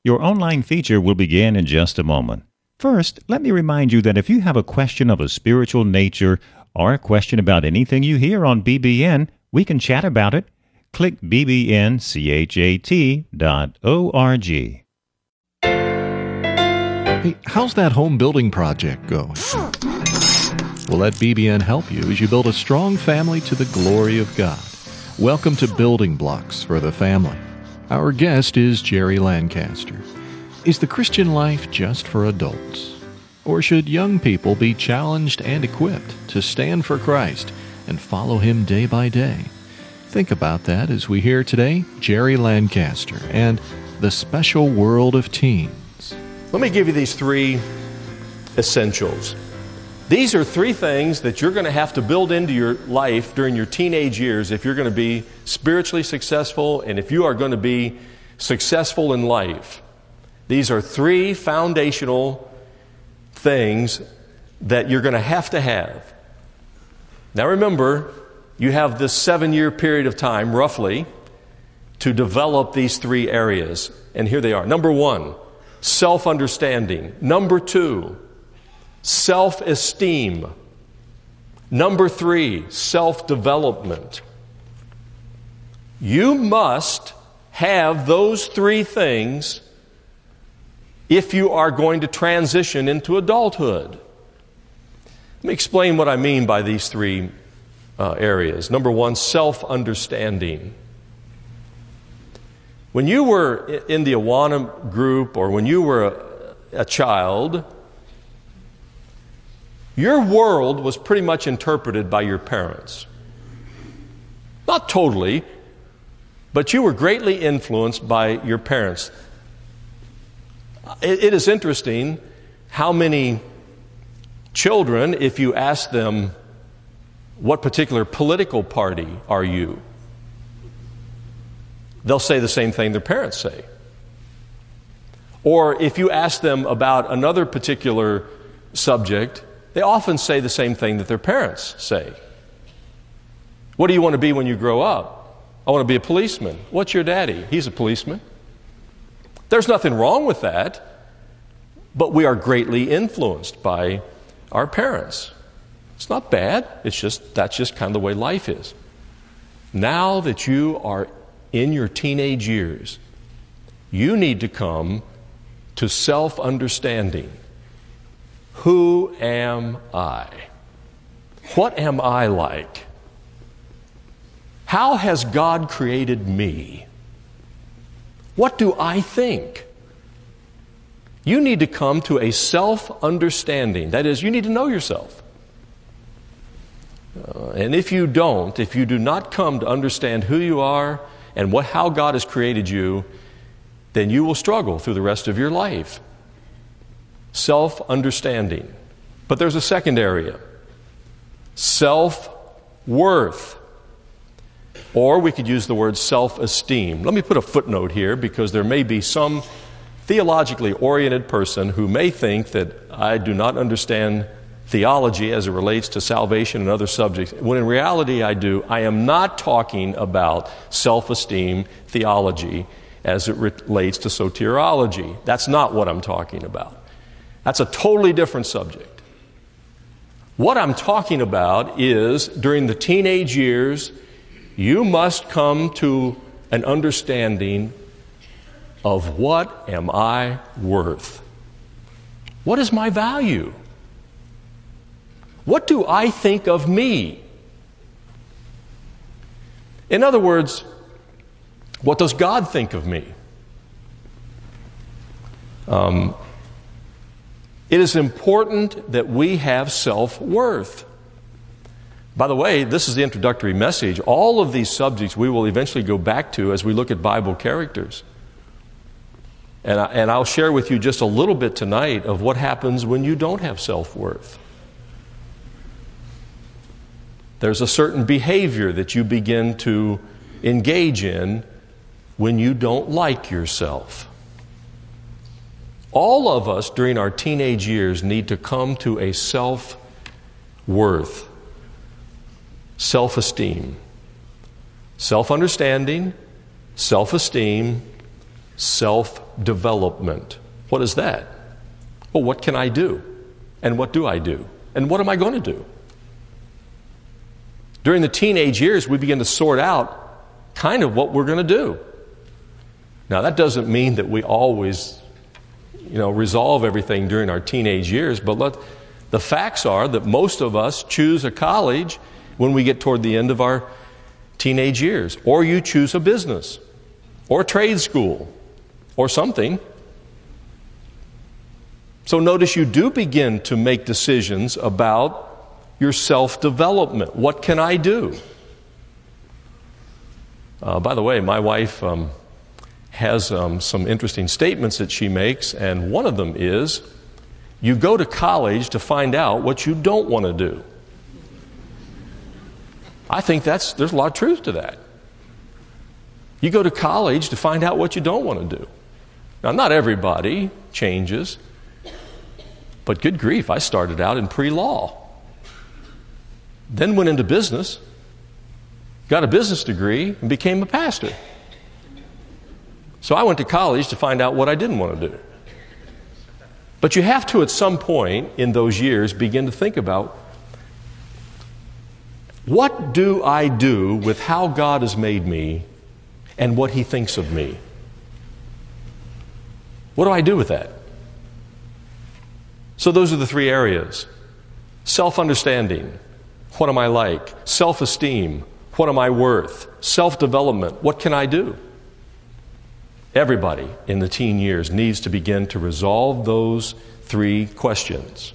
Your online feature will begin in just a moment. First, let me remind you that if you have a question of a spiritual nature or a question about anything you hear on BBN, we can chat about it. Click bbnchat.org. Hey, how's that home building project going? Well, let BBN help you as you build a strong family to the glory of God. Welcome to Building Blocks for the Family. Our guest is Jerry Lancaster. Is the Christian life just for adults? Or should young people be challenged and equipped to stand for Christ and follow Him day by day? Think about that as we hear today Jerry Lancaster and the special world of teens. Let me give you these three essentials. These are three things that you're going to have to build into your life during your teenage years if you're going to be spiritually successful and if you are going to be successful in life. These are three foundational things that you're going to have. Now remember, you have this 7-year period of time, roughly, to develop these three areas. And here they are. Number 1, self-understanding. Number 2, self-esteem. Number 3, self-development. You must have those three things if you are going to transition into adulthood. Let me explain what I mean by these three areas. Number 1, self-understanding. When you were in the Awana group or when you were a child, your world was pretty much interpreted by your parents. Not totally, but you were greatly influenced by your parents. It is interesting how many children, if you ask them, what particular political party are you? They'll say the same thing their parents say. Or if you ask them about another particular subject, they often say the same thing that their parents say. What do you want to be when you grow up? I want to be a policeman. What's your daddy? He's a policeman. There's nothing wrong with that, but we are greatly influenced by our parents. It's not bad. That's just kind of the way life is. Now that you are in your teenage years, you need to come to self-understanding. Who am I? What am I like? How has God created me? What do I think? You need to come to a self-understanding. That is, you need to know yourself. And if you do not come to understand who you are and how God has created you, then you will struggle through the rest of your life. Self-understanding. But there's a second area. Self-worth. Or we could use the word self-esteem. Let me put a footnote here because there may be some theologically oriented person who may think that I do not understand theology as it relates to salvation and other subjects, when in reality I do. I am not talking about self-esteem theology as it relates to soteriology. That's not what I'm talking about. That's a totally different subject. What I'm talking about is during the teenage years, you must come to an understanding of what am I worth? What is my value? What do I think of me? In other words, what does God think of me? It is important that we have self-worth. By the way, this is the introductory message. All of these subjects we will eventually go back to as we look at Bible characters. And I'll share with you just a little bit tonight of what happens when you don't have self-worth. There's a certain behavior that you begin to engage in when you don't like yourself. All of us during our teenage years need to come to a self-worth, self-esteem, self-understanding, self-esteem, self-worth. self-development. What is that? Well, what can I do? And what do I do? And what am I going to do? During the teenage years, we begin to sort out kind of what we're going to do. Now, that doesn't mean that we always, resolve everything during our teenage years, but the facts are that most of us choose a college when we get toward the end of our teenage years. Or you choose a business, or a trade school, or something. So notice you do begin to make decisions about your self-development. What can I do? By the way, my wife has some interesting statements that she makes, and one of them is, you go to college to find out what you don't want to do. I think there's a lot of truth to that. You go to college to find out what you don't want to do. Now, not everybody changes, but good grief, I started out in pre-law. Then went into business, got a business degree, and became a pastor. So I went to college to find out what I didn't want to do. But you have to, at some point in those years, begin to think about, what do I do with how God has made me and what He thinks of me? What do I do with that? So those are the three areas. Self-understanding. What am I like? Self-esteem. What am I worth? Self-development. What can I do? Everybody in the teen years needs to begin to resolve those three questions.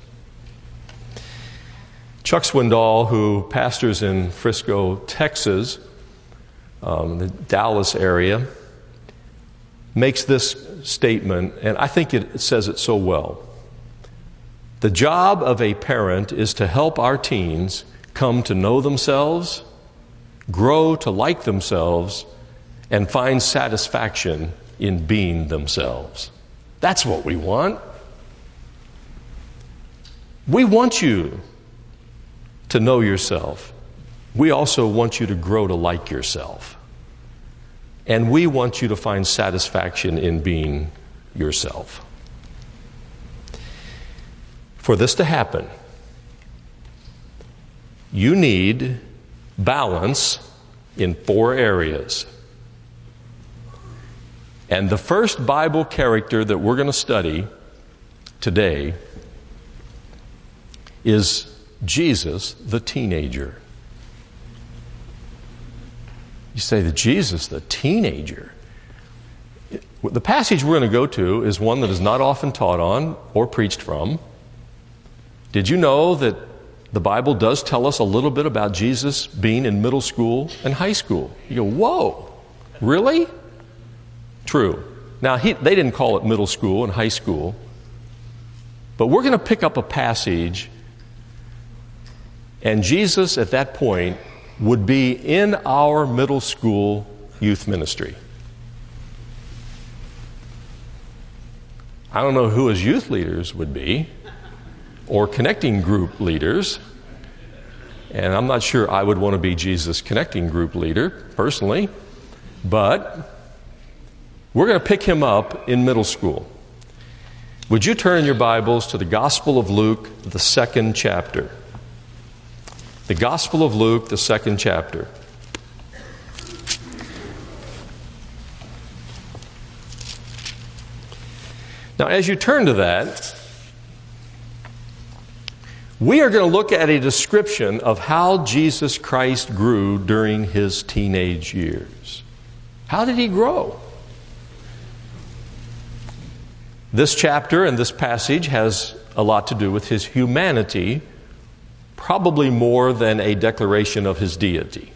Chuck Swindoll, who pastors in Frisco, Texas, the Dallas area, makes this statement, and I think it says it so well. The job of a parent is to help our teens come to know themselves, grow to like themselves, and find satisfaction in being themselves. That's what we want. We want you to know yourself. We also want you to grow to like yourself. And we want you to find satisfaction in being yourself. For this to happen, you need balance in 4 areas. And the first Bible character that we're going to study today is Jesus, the teenager. You say, Jesus, the teenager? The passage we're going to go to is one that is not often taught on or preached from. Did you know that the Bible does tell us a little bit about Jesus being in middle school and high school? You go, whoa, really? True. Now, they didn't call it middle school and high school, but we're going to pick up a passage, and Jesus at that point would be in our middle school youth ministry. I don't know who his youth leaders would be, or connecting group leaders, and I'm not sure I would want to be Jesus' connecting group leader, personally, but we're going to pick him up in middle school. Would you turn in your Bibles to the Gospel of Luke, the 2nd chapter? The Gospel of Luke, the 2nd chapter. Now, as you turn to that, we are going to look at a description of how Jesus Christ grew during his teenage years. How did he grow? This chapter and this passage has a lot to do with his humanity, probably more than a declaration of his deity.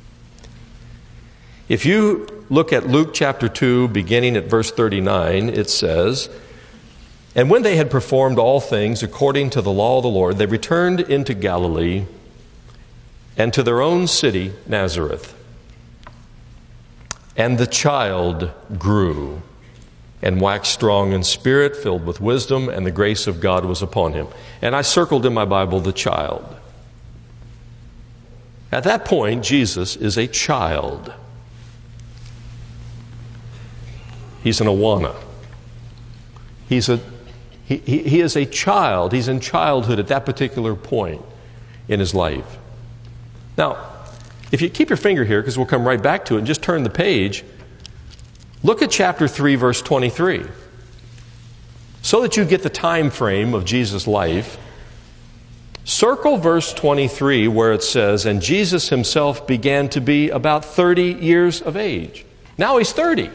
If you look at Luke chapter 2, beginning at verse 39, it says, "And when they had performed all things according to the law of the Lord, they returned into Galilee and to their own city, Nazareth. And the child grew and waxed strong in spirit, filled with wisdom, and the grace of God was upon him." And I circled in my Bible the child. At that point, Jesus is a child. He's an Awana. He is a child. He's in childhood at that particular point in his life. Now, if you keep your finger here, because we'll come right back to it, and just turn the page, look at chapter 3, verse 23. So that you get the time frame of Jesus' life, circle verse 23 where it says, and Jesus himself began to be about 30 years of age. Now he's 30.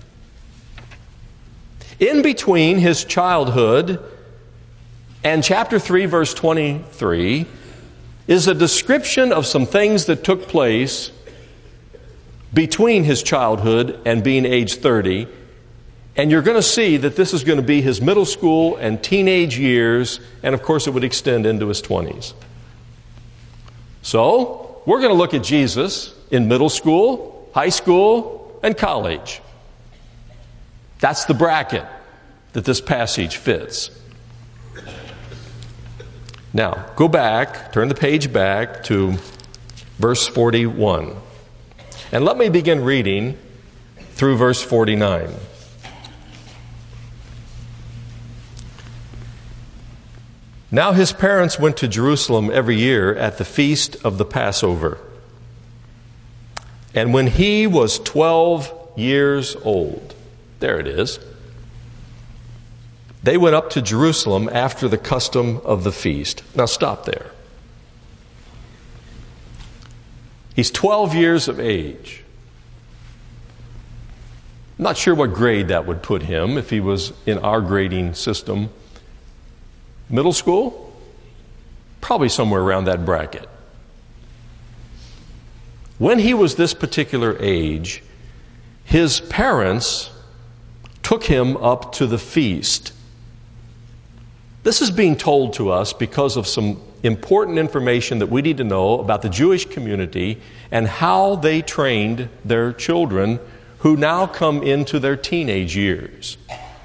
In between his childhood and chapter 3, verse 23, is a description of some things that took place between his childhood and being age 30. And you're going to see that this is going to be his middle school and teenage years, and of course it would extend into his 20s. So, we're going to look at Jesus in middle school, high school, and college. That's the bracket that this passage fits. Now, go back, turn the page back to verse 41. And let me begin reading through verse 49. Now his parents went to Jerusalem every year at the feast of the Passover. And when he was 12 years old, there it is, they went up to Jerusalem after the custom of the feast. Now stop there. He's 12 years of age. I'm not sure what grade that would put him if he was in our grading system. Middle school? Probably somewhere around that bracket. When he was this particular age, his parents took him up to the feast. This is being told to us because of some important information that we need to know about the Jewish community and how they trained their children who now come into their teenage years.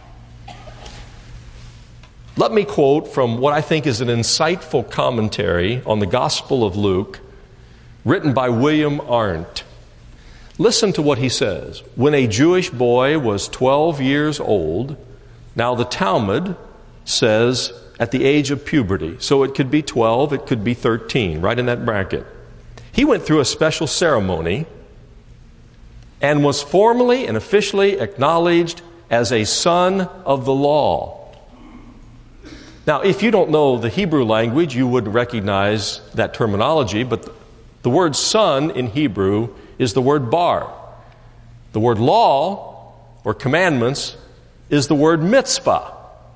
Let me quote from what I think is an insightful commentary on the Gospel of Luke, written by William Arndt. Listen to what he says. When a Jewish boy was 12 years old, now the Talmud says at the age of puberty, so it could be 12, it could be 13, right in that bracket. He went through a special ceremony and was formally and officially acknowledged as a son of the law. Now, if you don't know the Hebrew language, you would recognize that terminology, but the word son in Hebrew is the word bar. The word law, or commandments, is the word mitzvah.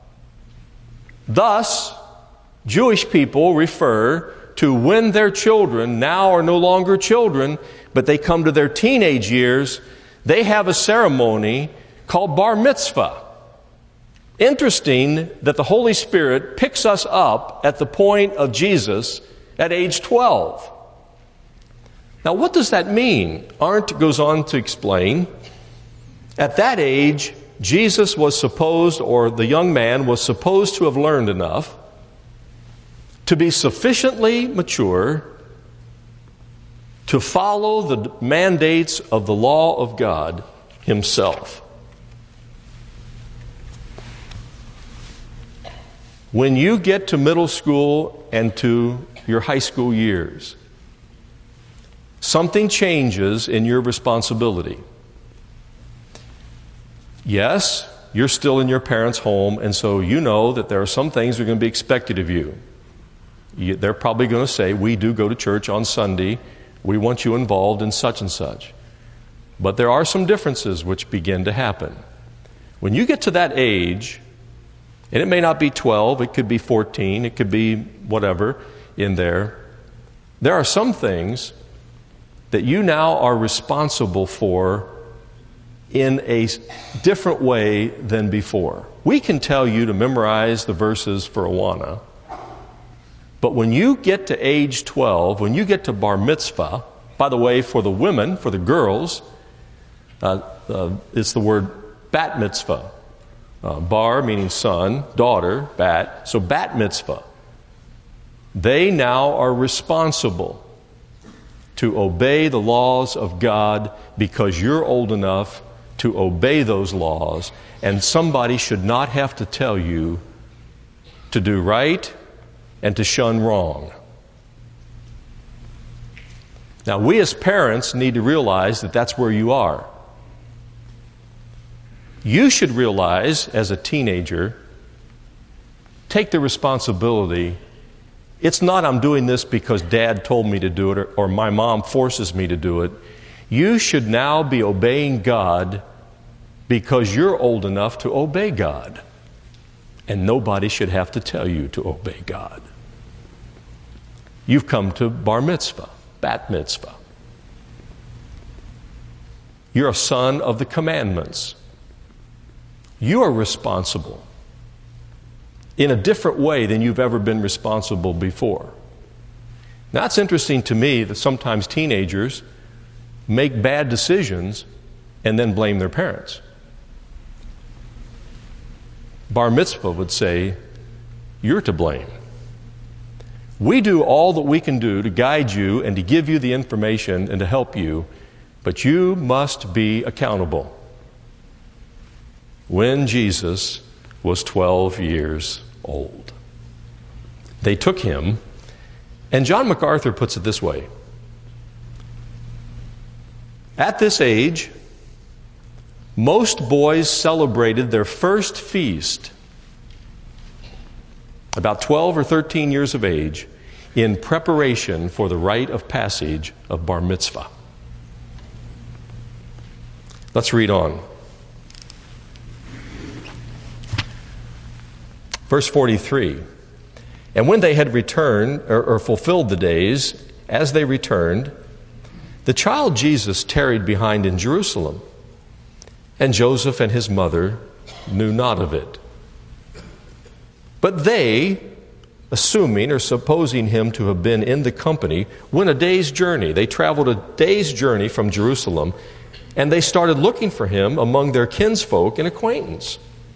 Thus, Jewish people refer to when their children now are no longer children, but they come to their teenage years, they have a ceremony called bar mitzvah. Interesting that the Holy Spirit picks us up at the point of Jesus at age 12. Now, what does that mean? Arndt goes on to explain. At that age, Jesus was supposed, or the young man was supposed to have learned enough to be sufficiently mature to follow the mandates of the law of God himself. When you get to middle school and to your high school years, something changes in your responsibility. Yes, you're still in your parents' home, and so you know that there are some things that are going to be expected of you. They're probably going to say, we do go to church on Sunday. We want you involved in such and such. But there are some differences which begin to happen. When you get to that age, and it may not be 12, it could be 14, it could be whatever in there. There are some things that you now are responsible for in a different way than before. We can tell you to memorize the verses for Awana, but when you get to age 12, when you get to bar mitzvah, by the way, for the women, for the girls, it's the word bat mitzvah. Bar meaning son, daughter, bat. So bat mitzvah. They now are responsible to obey the laws of God because you're old enough to obey those laws, and somebody should not have to tell you to do right and to shun wrong. Now, we as parents need to realize that that's where you are. You should realize, as a teenager, take the responsibility. It's not I'm doing this because Dad told me to do it or my mom forces me to do it. You should now be obeying God because you're old enough to obey God. And nobody should have to tell you to obey God. You've come to bar mitzvah, bat mitzvah. You're a son of the commandments. You are responsible in a different way than you've ever been responsible before. Now, it's interesting to me that sometimes teenagers make bad decisions and then blame their parents. Bar mitzvah would say, you're to blame. We do all that we can do to guide you and to give you the information and to help you, but you must be accountable. When Jesus was 12 years old, they took him, and John MacArthur puts it this way. At this age, most boys celebrated their first feast, about 12 or 13 years of age, in preparation for the rite of passage of bar mitzvah. Let's read on. Verse 43, and when they had returned, or fulfilled the days, as they returned, the child Jesus tarried behind in Jerusalem, and Joseph and his mother knew not of it. But they, assuming or supposing him to have been in the company, went a day's journey. They traveled a day's journey from Jerusalem, and they started looking for him among their kinsfolk and acquaintance.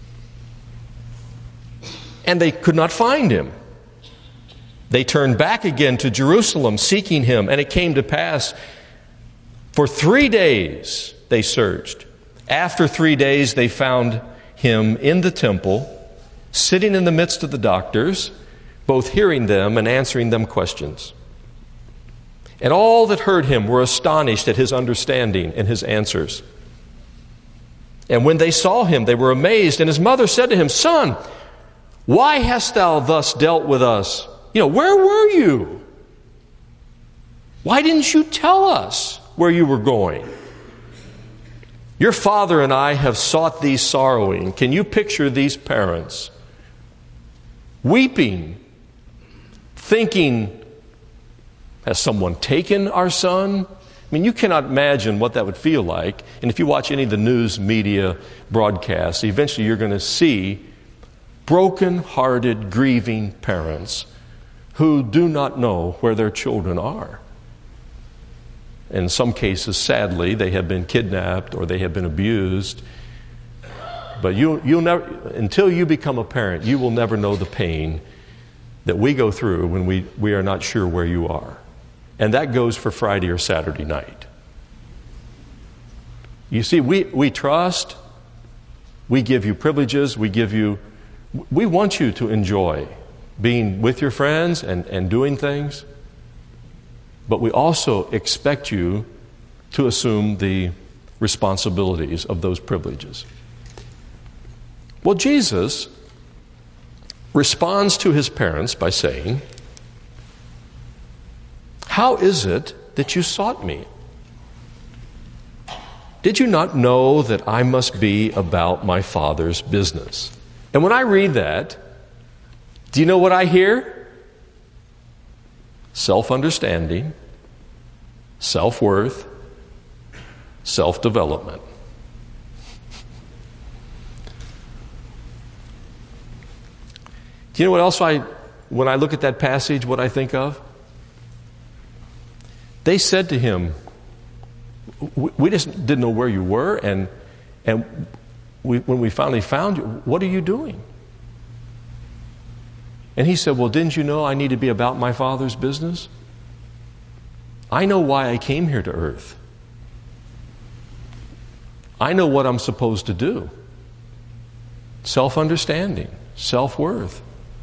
And they could not find him. They turned back again to Jerusalem, seeking him. And it came to pass, for 3 days they searched. After 3 days they found him in the temple, sitting in the midst of the doctors, both hearing them and answering them questions. And all that heard him were astonished at his understanding and his answers. And when they saw him, they were amazed. And his mother said to him, Son, why hast thou thus dealt with us? Where were you? Why didn't you tell us where you were going? Your father and I have sought thee sorrowing. Can you picture these parents weeping, thinking, has someone taken our son? You cannot imagine what that would feel like. And if you watch any of the news media broadcasts, eventually you're going to see broken-hearted, grieving parents who do not know where their children are. In some cases, sadly, they have been kidnapped or they have been abused. But you'll never, until you become a parent, you will never know the pain that we go through when we are not sure where you are. And that goes for Friday or Saturday night. You see, we trust, we give you privileges, we want you to enjoy being with your friends and doing things, but we also expect you to assume the responsibilities of those privileges. Well, Jesus responds to his parents by saying, how is it that you sought me? Did you not know that I must be about my Father's business? And when I read that, do you know what I hear? Self-understanding, self-worth, self-development. Do you know what else when I look at that passage, what I think of? They said to him, we just didn't know where you were, and when we finally found you, what are you doing? And he said, well, didn't you know I need to be about my Father's business? I know why I came here to earth. I know what I'm supposed to do. Self-understanding, self-worth,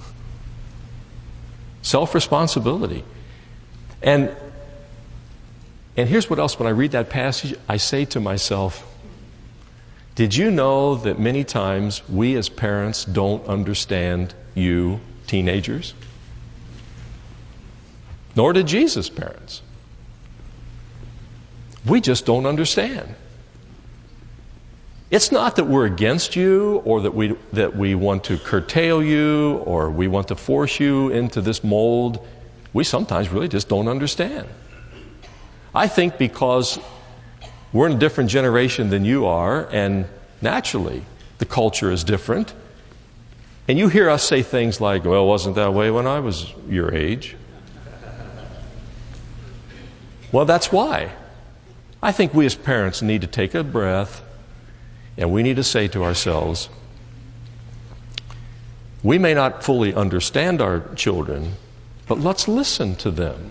self-responsibility. And here's what else, when I read that passage, I say to myself, did you know that many times we as parents don't understand you teenagers? Nor did Jesus' parents. We just don't understand. It's not that we're against you or that we want to curtail you or we want to force you into this mold. We sometimes really just don't understand. I think because we're in a different generation than you are, and naturally the culture is different. And you hear us say things like, well, it wasn't that way when I was your age. Well, that's why. I think we as parents need to take a breath and we need to say to ourselves, we may not fully understand our children, but let's listen to them.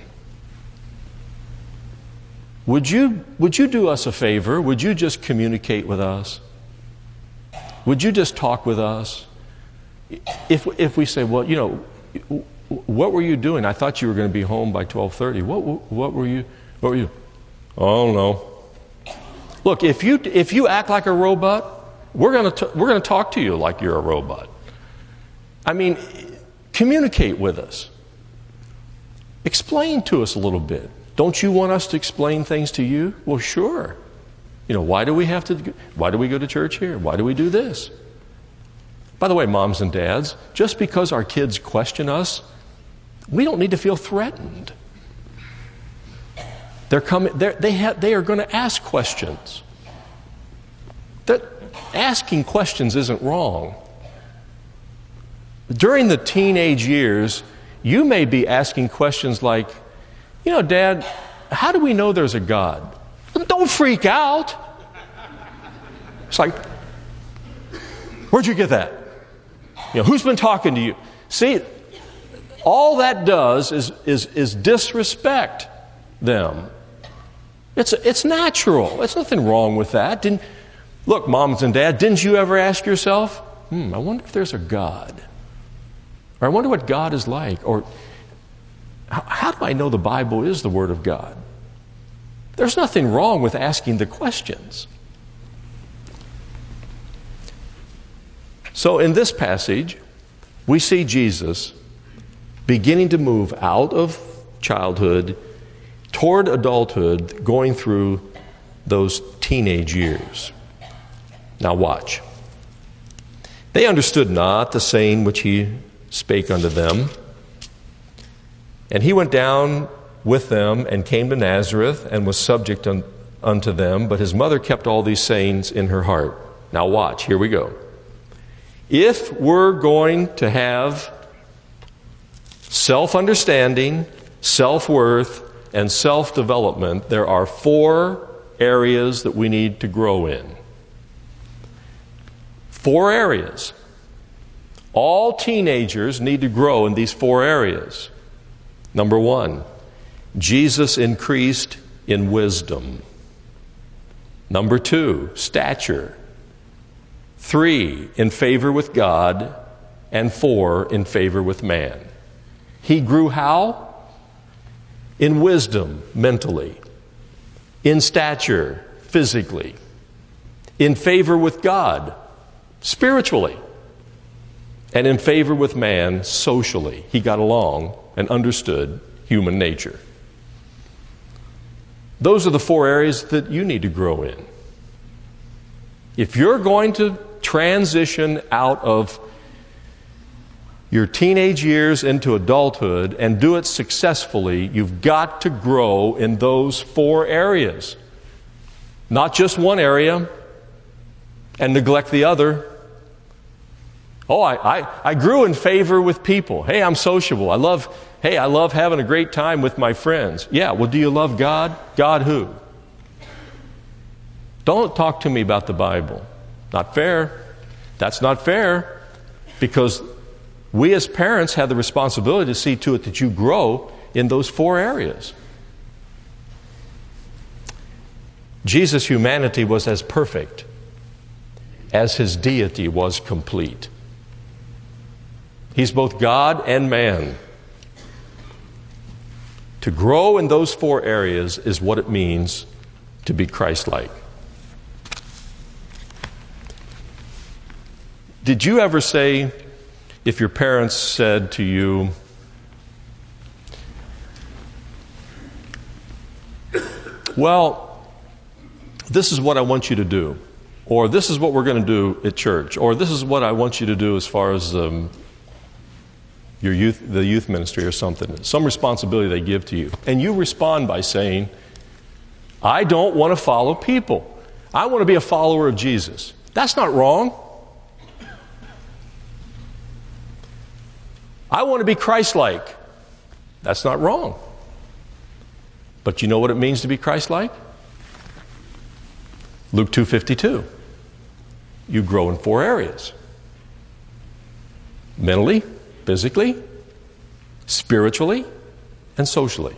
Would you do us a favor? Would you just communicate with us? Would you just talk with us? If we say, well, what were you doing? I thought you were going to be home by 12:30. What were you? Oh no. Look, if you act like a robot, we're going to talk to you like you're a robot. I mean, communicate with us. Explain to us a little bit. Don't you want us to explain things to you? Well, sure. Why do we go to church here? Why do we do this? By the way, moms and dads, just because our kids question us, we don't need to feel threatened. They are going to ask questions. That asking questions isn't wrong. During the teenage years, you may be asking questions like, Dad, how do we know there's a God? Don't freak out. It's like, where'd you get that? Who's been talking to you? See, all that does is disrespect them. It's natural. There's nothing wrong with that. Look, moms and dads, didn't you ever ask yourself, I wonder if there's a God? Or I wonder what God is like? Or how do I know the Bible is the Word of God? There's nothing wrong with asking the questions. So in this passage, we see Jesus beginning to move out of childhood toward adulthood, going through those teenage years. Now watch. They understood not the saying which he spake unto them. And he went down with them and came to Nazareth and was subject unto them, but his mother kept all these sayings in her heart. Now watch, here we go. If we're going to have self-understanding, self-worth, and self-development, there are 4 areas that we need to grow in. 4 areas. All teenagers need to grow in these 4 areas. Number 1, Jesus increased in wisdom. Number 2, stature. 3, in favor with God. And 4, in favor with man. He grew how? In wisdom, mentally. In stature, physically. In favor with God, spiritually. And in favor with man, socially. He got along and understood human nature. Those are the 4 areas that you need to grow in. If you're going to transition out of your teenage years into adulthood and do it successfully, you've got to grow in those 4 areas. Not just one area and neglect the other. Oh, I grew in favor with people. Hey, I'm sociable. I love having a great time with my friends. Yeah, well, do you love God? God who? Don't talk to me about the Bible. Not fair. That's not fair, because we as parents have the responsibility to see to it that you grow in those 4 areas. Jesus' humanity was as perfect as his deity was complete. He's both God and man. To grow in those four areas is what it means to be Christ-like. Did you ever say, if your parents said to you, well, this is what I want you to do, or this is what we're going to do at church, or this is what I want you to do as far as the youth ministry or something, some responsibility they give to you, and you respond by saying, I don't want to follow people. I want to be a follower of Jesus. That's not wrong. I want to be Christ-like. That's not wrong. But you know what it means to be Christ-like? Luke 2:52. You grow in four areas: mentally, physically, spiritually, and socially.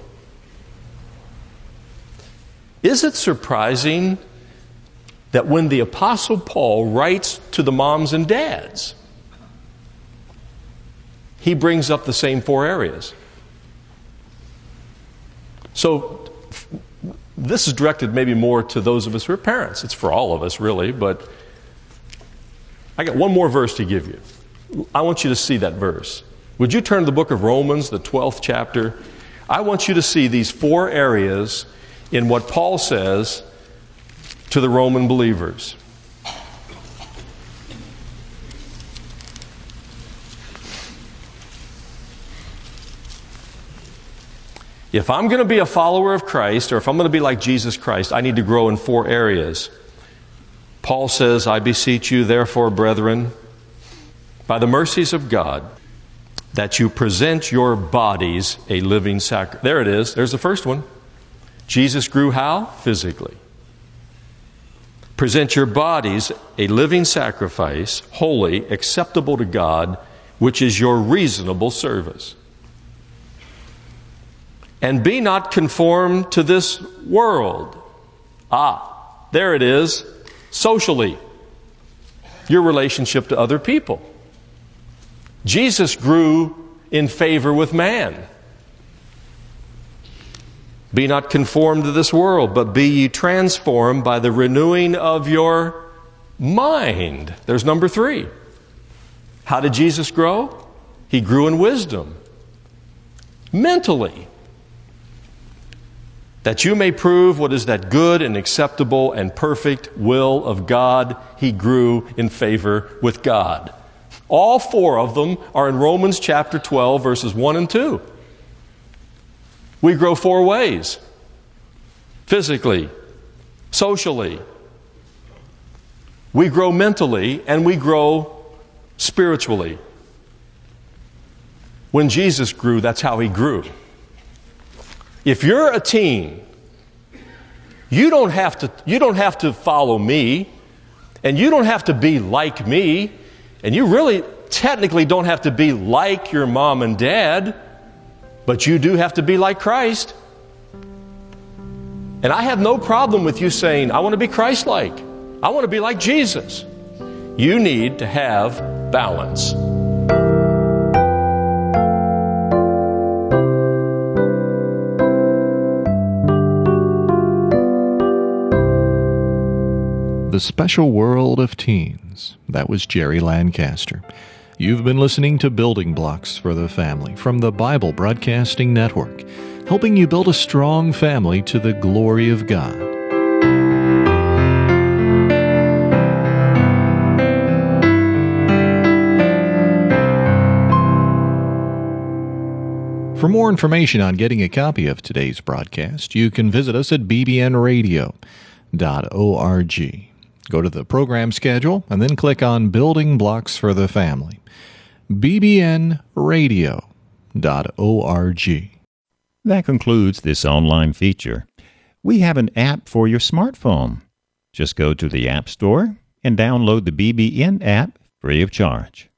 Is it surprising that when the Apostle Paul writes to the moms and dads, he brings up the same four areas? So this is directed maybe more to those of us who are parents. It's for all of us, really, but I got one more verse to give you. I want you to see that verse. Would you turn to the book of Romans, the 12th chapter? I want you to see these four areas in what Paul says to the Roman believers. If I'm going to be a follower of Christ, or if I'm going to be like Jesus Christ, I need to grow in four areas. Paul says, I beseech you, therefore, brethren, by the mercies of God, that you present your bodies a living sacrifice. There it is. There's the first one. Jesus grew how? Physically. Present your bodies a living sacrifice, holy, acceptable to God, which is your reasonable service. And be not conformed to this world. There it is. Socially. Your relationship to other people. Jesus grew in favor with man. Be not conformed to this world, but be ye transformed by the renewing of your mind. There's number 3. How did Jesus grow? He grew in wisdom. Mentally. That you may prove what is that good and acceptable and perfect will of God. He grew in favor with God. All 4 of them are in Romans chapter 12, verses 1 and 2. We grow 4 ways. Physically, socially. We grow mentally, and we grow spiritually. When Jesus grew, that's how he grew. If you're a teen, you don't have to follow me, and you don't have to be like me, and you really technically don't have to be like your mom and dad, but you do have to be like Christ. And I have no problem with you saying, I want to be Christ-like. I want to be like Jesus. You need to have balance. The Special World of Teens. That was Jerry Lancaster. You've been listening to Building Blocks for the Family from the Bible Broadcasting Network, helping you build a strong family to the glory of God. For more information on getting a copy of today's broadcast, you can visit us at bbnradio.org. Go to the program schedule and then click on Building Blocks for the Family. bbnradio.org. That concludes this online feature. We have an app for your smartphone. Just go to the App Store and download the BBN app free of charge.